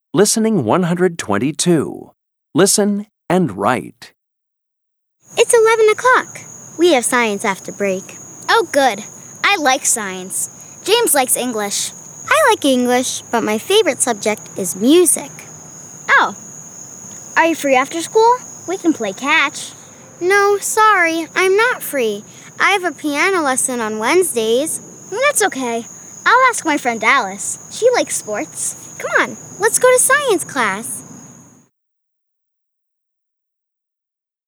Listening 122. Listen and write. It's 11 o'clock. We have science after break. Oh, good. I like science. James likes English. I like English, but my favorite subject is music. Oh. Are you free after school? We can play catch. No, sorry, I'm not free. I have a piano lesson on Wednesdays. That's okay. I'll ask my friend Alice. She likes sports. Come on, let's go to science class.